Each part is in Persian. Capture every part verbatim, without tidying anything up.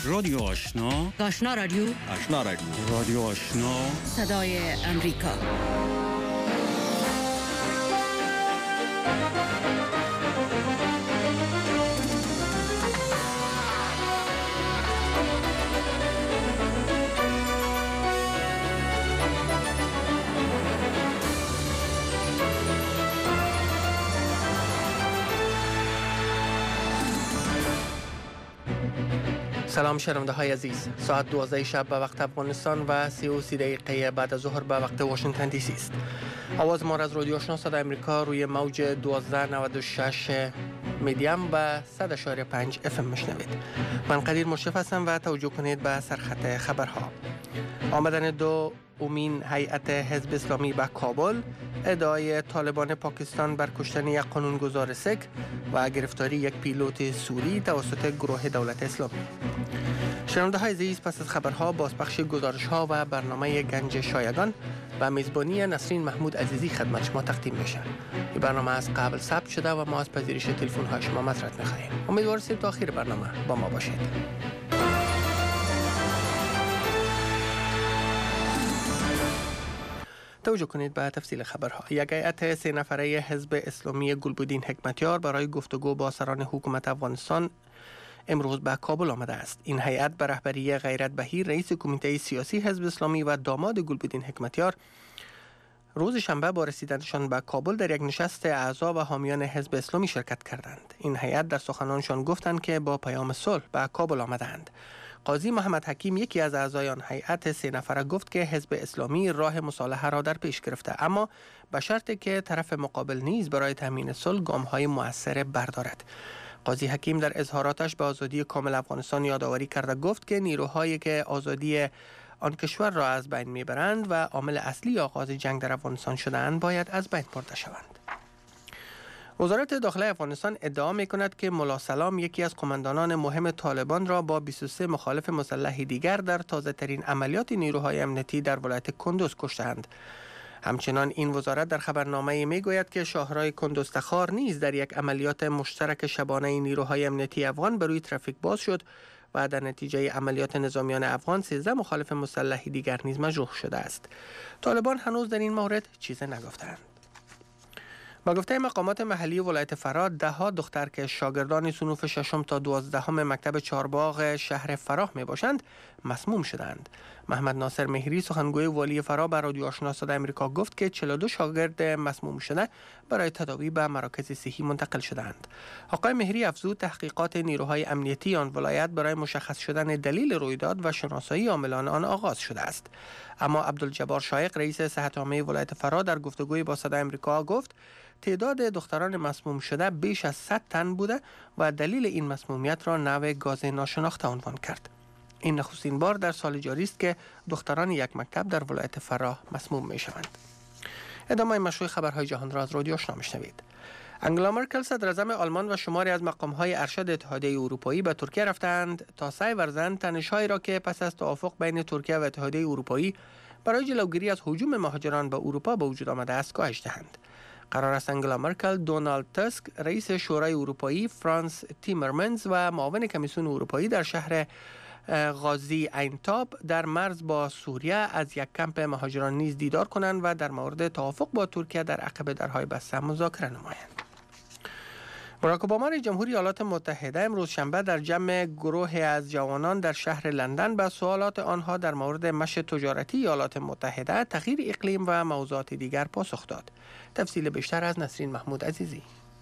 رادیو آشنا، آشنا رادیو، آشنا رادیو، رادیو آشنا، صدای امریکا. سلام شنونده های عزیز، ساعت دوازده شب به وقت افغانستان و سی و سی دقیقه بعد از ظهر به وقت واشنگتن دی سی است. آواز ما را از رادیو آشنا صدای امریکا روی موج دوازده نود و شش میدیم و صد و پنج اف ام میشنوید. من قدیر مشرف هستم و توجه کنید به سرخط خبرها. آمدن دو امین هیئت حزب اسلامی به کابل، ادعای طالبان پاکستان بر کشتن یک قانونگذار سک و گرفتاری یک پیلوت سوری توسط گروه دولت اسلامی. شنونده های عزیز، پس از خبرها بازپخش گزارش ها و برنامه گنج شایگان و میزبانی نسرین محمود عزیزی خدمت شما تقدیم میشه. این برنامه از قبل ثبت شده و ما از پذیرش تلفن های شما معذرت میخواهیم. امیدوارم تا آخر برنامه با ما باشید. توجه کنید به تفصیل خبرها. یک هیئت سه نفره حزب اسلامی گلبدین حکمتیار برای گفتگو با سران حکومت افغانستان امروز به کابل آمده است. این هیئت به رهبری غیرت بهیر رئیس کمیته سیاسی حزب اسلامی و داماد گلبدین حکمتیار روز شنبه با رسیدنشان به کابل در یک نشست اعضا و حامیان حزب اسلامی شرکت کردند. این هیئت در سخنانشان گفتند که با پیام صلح به کابل آمدند. قاضی محمد حکیم یکی از اعضای آن هیئت سه نفره گفت که حزب اسلامی راه مصالحه را در پیش گرفته، اما به شرطی که طرف مقابل نیز برای تامین صلح گام‌های مؤثر بردارد. قاضی حکیم در اظهاراتش به آزادی کامل افغانستان یادآوری کرده گفت که نیروهایی که آزادی آن کشور را از بین میبرند و عامل اصلی آغاز جنگ در افغانستان شده‌اند باید از بین برده شوند. وزارت داخله افغانستان ادعا می‌کند که ملا سلام یکی از قماندانان مهم طالبان را با بیست و سه مخالف مسلح دیگر در تازه‌ترین عملیات نیروهای امنیتی در ولایت کندوز کشته‌اند. همچنان این وزارت در خبرنامه میگوید که شاهراه کندوز تخار نیز در یک عملیات مشترک شبانه نیروهای امنیتی افغان بر روی ترافیک باز شد و در نتیجه عملیات نظامیان افغان سیزده مخالف مسلح دیگر نیز مجروح شده است. طالبان هنوز در این مورد چیزی نگفتند. با گفته مقامات محلی ولایت فراه، ده ها دختر که شاگردان صنوف ششم تا دوازدهم مکتب چهارباغ شهر فراه می باشند مسموم شدند. محمد ناصر مهری سخنگوی والی فراه به رادیو آشنا صدای امریکا گفت که چهل و دو شاگرد مسموم شده برای تداوی به مراکز صحی منتقل شدند. آقای مهری افزود تحقیقات نیروهای امنیتی آن ولایت برای مشخص شدن دلیل رویداد و شناسایی عاملان آن آغاز شده است. اما عبدالجبار شایق رئیس صحت عامه ولایت فراه در گفتگوی با صدای امریکا گفت تعداد دختران مسموم شده بیش از صد تن بوده و دلیل این مسمومیت را نوع گاز ناشناخته عنوان کرد. این نخستین بار در سال جاری است که دختران یک مکتب در ولایت فراه مسموم می شوند. ادامه مشروع خبرهای جهان را از رادیو آشنا میشنوید. انگلا مرکل صدر اعظم آلمان و شماری از مقام‌های ارشد اتحادیه اروپایی به ترکیه رفتند تا سعی ورزند تنش‌هایی را که پس از توافق بین ترکیه و اتحادیه اروپایی برای جلوگیری از هجوم مهاجران به اروپا به وجود آمده است کاهش دهند. قرار است انگلا مرکل، دونالد تاسک، رئیس شورای اروپایی، فرانس تیمرمنز و معاون کمیسیون اروپایی در شهر غازی اینتاب در مرز با سوریه از یک کمپ مهاجران نیز دیدار کنند و در مورد توافق با ترکیه در عقب درهای بسته مذاکره نمایند. باراک اوباما رئیس جمهوری ایالات متحده امروز شنبه در جمع گروهی از جوانان در شهر لندن به سوالات آنها در مورد مشی تجارتی ایالات متحده، تغییر اقلیم و موضوعات دیگر پاسخ داد. تفصیل بیشتر از نسرین محمود عزیزی.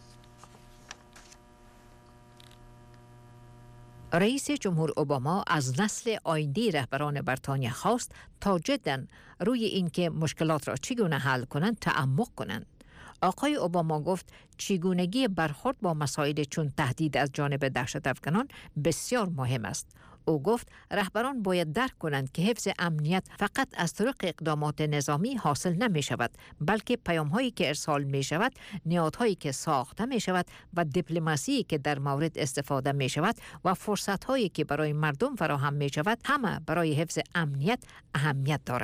رئیس جمهور اوباما از نسل آیندی رهبران بریتانیا خواست تا جداً روی اینکه مشکلات را چگونه حل کنند تعمق کنند. آقای اوباما گفت چگونگی برخورد با مسائل چون تهدید از جانب دهشت افکنان بسیار مهم است. او گفت رهبران باید درک کنند که حفظ امنیت فقط از طریق اقدامات نظامی حاصل نمی شود، بلکه پیام هایی که ارسال می شود، نهادهایی که ساخته می شود و دیپلماسی که در مورد استفاده می شود و فرصت هایی که برای مردم فراهم می شود همه برای حفظ امنیت اهمیت دارد.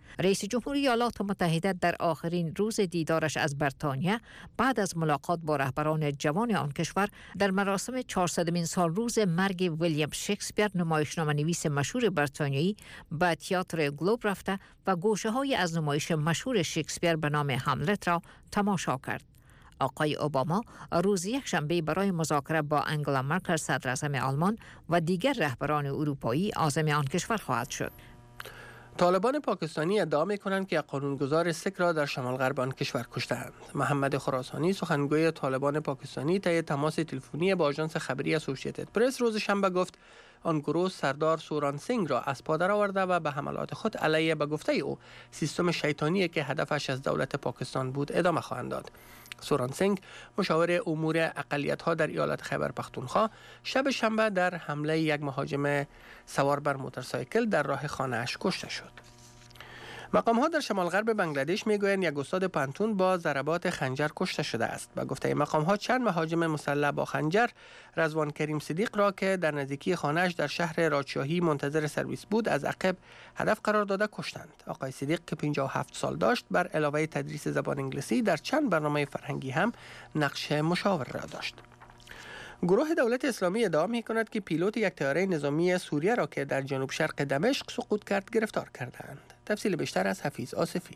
رئیس جمهوری ایالات متحده در آخرین روز دیدارش از بریتانیا بعد از ملاقات با رهبران جوان آن کشور در مراسم چهارصدمین سال روز مرگ ویلیام شکسپیر، نمایشنامه نویس مشهور بریتانیایی، به تئاتر گلوب رفته و گوشه های از نمایش مشهور شکسپیر به نام هملت را تماشا کرد. آقای اوباما روز یکشنبه برای مذاکره با انگلا مرکل صدر اعظم آلمان و دیگر رهبران اروپایی عازم آن کشور خواهد شد. طالبان پاکستانی ادعا می‌کنند که قانونگذار سیک را در شمال غرب آن کشور کشته‌اند. محمد خراسانی، سخنگوی طالبان پاکستانی، طی تماس تلفنی با آژانس خبری اسوسییتد پرس روز شنبه گفت آن گروه سردار سوران سینگ را از پا درآورده و به حملات خود علیه به گفته او سیستم شیطانی که هدفش از دولت پاکستان بود ادامه خواهند داد. سوران سینگ، مشاور امور اقلیت‌ها در ایالت خیبر پختونخوا، شب شنبه در حمله یک مهاجم سوار بر موتورسایکل در راه خانه‌اش کشته شد. مقام‌ها در شمال غرب بنگلادش می‌گویند یک استاد پانتون با ضربات خنجر کشته شده است. به گفته مقام‌ها چند مهاجم مسلح با خنجر رضوان کریم صدیق را که در نزدیکی خانه‌اش در شهر رادشاهی منتظر سرویس بود از عقب هدف قرار داده کشتند. آقای صدیق که پنجاه و هفت سال داشت بر علاوه تدریس زبان انگلیسی در چند برنامه فرهنگی هم نقش مشاور را داشت. گروه دولت اسلامی ادعا می کند که پیلوت یک طیاره نظامی سوریه را که در جنوب شرق دمشق سقوط کرد گرفتار کردند. تفصیل بیشتر از حفیظ آصفی.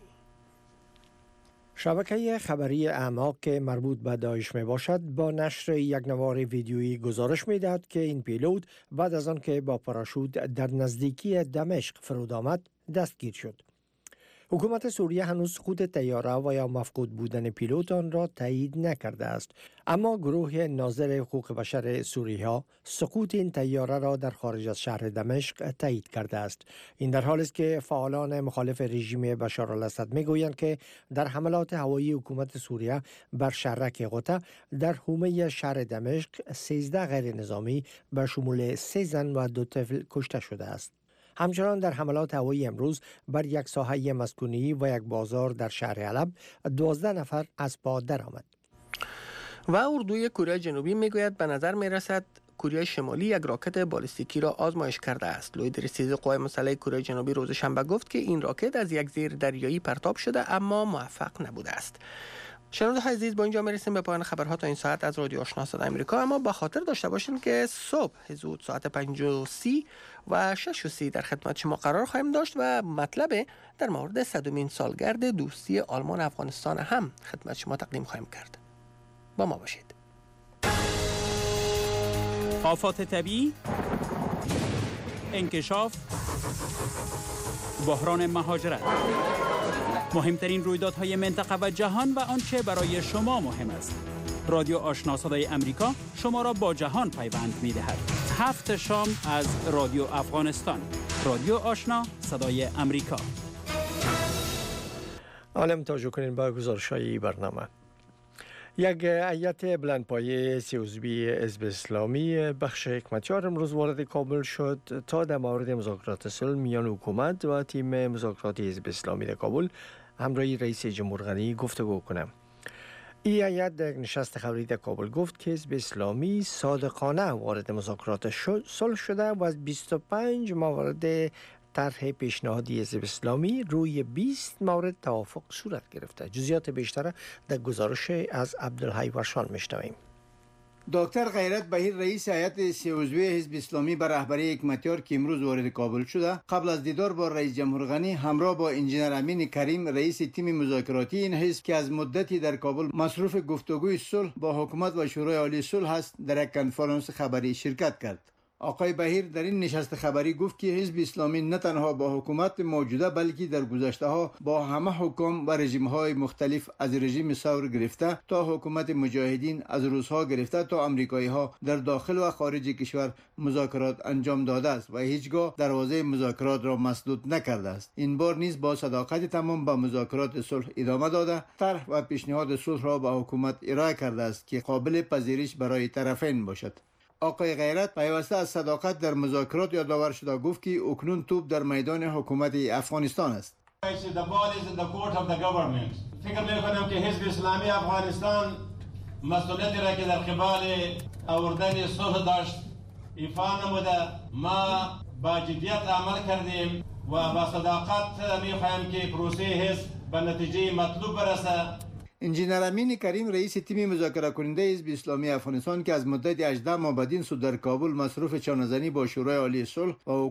شبکه خبری اعماق که مربوط به داعش می باشد با نشر یک نوار ویدیویی گزارش می دهد که این پیلوت بعد از آن که با پاراشوت در نزدیکی دمشق فرود آمد دستگیر شد. حکومت سوریه هنوز سقوط طیاره و یا مفقود بودن پیلوت آن را تایید نکرده است، اما گروه ناظر حقوق بشر سوریه سقوط این طیاره را در خارج از شهر دمشق تایید کرده است. این در حالی است که فعالان مخالف رژیم بشارالاسد میگویند که در حملات هوایی حکومت سوریه بر شهرک غوطه در حومه شهر دمشق سیزده غیر نظامی به شمول سه زن و دو طفل کشته شده است. همچنان در حملات هوایی امروز بر یک ساحه مسکونی و یک بازار در شهر حلب دوازده نفر از پا درآمد. و اردوی کره جنوبی میگوید به نظر میرسد کره شمالی یک راکت بالستیکی را آزمایش کرده است. لوی رئیس قوای مسلح کره جنوبی روز شنبه گفت که این راکت از یک زیر دریایی پرتاب شده اما موفق نبوده است. شنونده عزیز، با اینجا میرسیم به پایان خبرها تا این ساعت از رادیو آشنا صدای آمریکا. اما با خاطر داشته باشین که صبح زود ساعت پنج و سی و شش و سی در خدمت شما قرار خواهیم داشت و مطلب در مورد صدمین سالگرد دوستی آلمان افغانستان هم خدمت شما تقدیم خواهیم کرد. با ما باشید. آفات طبیعی، انکشاف، بحران مهاجرت، مهمترین رویدادهای منطقه و جهان و آنچه برای شما مهم است. رادیو آشنا صدای امریکا شما را با جهان پیوند می‌دهد. هفت شام از رادیو افغانستان. رادیو آشنا صدای امریکا. عالم توجه کنین با گزارش‌های برنامه. یک هیئت بلندپایه سی عضوی حزب اسلامی بخش حکمتیار امروز وارد کابل شد تا در مورد مذاکرات صلح میان حکومت و تیم مذاکرات حزب اسلامی در کابل همراه رئیس جمهور غنی گفتگو کنند. این هیئت در نشست خبری در کابل گفت که حزب اسلامی صادقانه وارد مذاکرات صلح شده و از بیست و پنج موارد طرح پیشنهادی حزب اسلامی روی بیست مورد توافق صورت گرفته. جزئیات بیشتر در گزارش از عبدالحی ورشان میشنویم. دکتر غیرت بهیر رئیس هیئت سی عضوی حزب اسلامی به رهبری حکمتیار که امروز وارد کابل شده، قبل از دیدار با رئیس جمهور غنی همراه با انجینر امین کریم رئیس تیم مذاکراتی این حزب که از مدتی در کابل مصروف گفتگوی صلح با حکومت و شورای عالی صلح است، در یک کنفرانس خبری شرکت کرد. آقای بهیر در این نشست خبری گفت که حزب اسلامی نه تنها با حکومت موجوده بلکه در گذشته ها با همه حکام و رژیم های مختلف از رژیم ثور گرفته تا حکومت مجاهدین، از روس ها گرفته تا امریکایی ها در داخل و خارج کشور مذاکرات انجام داده است و هیچگاه دروازه مذاکرات را مسدود نکرده است. این بار نیز با صداقت تمام به مذاکرات صلح ادامه داده، طرح و پیشنهاد صلح را به حکومت ارائه کرده است که قابل پذیرش برای طرفین باشد. آقای غیرت پیوسته از صداقت در مذاکرات یادآور شده گفت که اکنون توپ در میدان حکومت افغانستان است. فکر می‌کنم که حزب اسلامی افغانستان مسئولیتی را که در قبال آوردن صلح داشت ایفا نموده. ما با جدیت عمل کردیم و با صداقت میخواهیم که پروسه حزب به نتیجه مطلوب برسه. انجینر امین کریم رئیس تیم مذاکره کننده حزب اسلامی افغانستان که از مدت هجده ماه بدین سود در کابل مصروف چانه‌زنی با شورای عالی صلح و